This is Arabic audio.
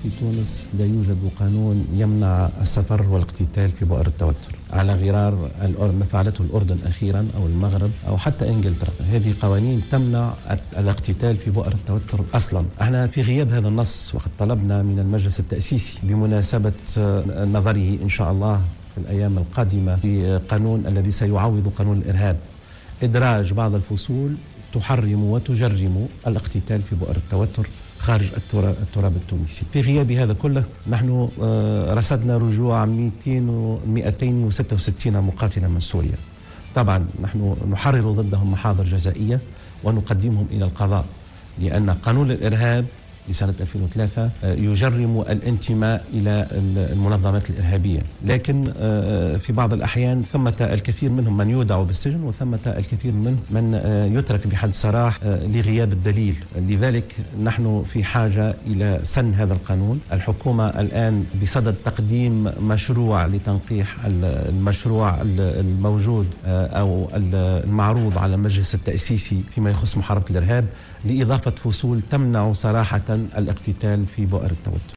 في تونس لا يوجد قانون يمنع السفر والاقتتال في بؤر التوتر على غرار ما فعلته الأردن أخيرا أو المغرب أو حتى إنجلترا. هذه قوانين تمنع الاقتتال في بؤر التوتر أصلا. احنا في غياب هذا النص وقد طلبنا من المجلس التأسيسي بمناسبة نظره إن شاء الله في الأيام القادمة في قانون الذي سيعوض قانون الإرهاب إدراج بعض الفصول تحرم وتجرم الاقتتال في بؤر التوتر خارج التراب التونسي. في غياب هذا كله نحن رصدنا رجوع 266 مقاتلا من سوريا. طبعا نحن نحرر ضدهم محاضر جزائية ونقدمهم إلى القضاء، لأن قانون الإرهاب لسنة 2003 يجرم الانتماء إلى المنظمات الإرهابية، لكن في بعض الأحيان ثمة الكثير منهم من يودع بالسجن وثمة الكثير من يترك بحد سراح لغياب الدليل. لذلك نحن في حاجة إلى سن هذا القانون. الحكومة الآن بصدد تقديم مشروع لتنقيح المشروع الموجود أو المعروض على المجلس التأسيسي فيما يخص محاربة الإرهاب لإضافة فصول تمنع صراحة الاقتتال في بؤر التوتر.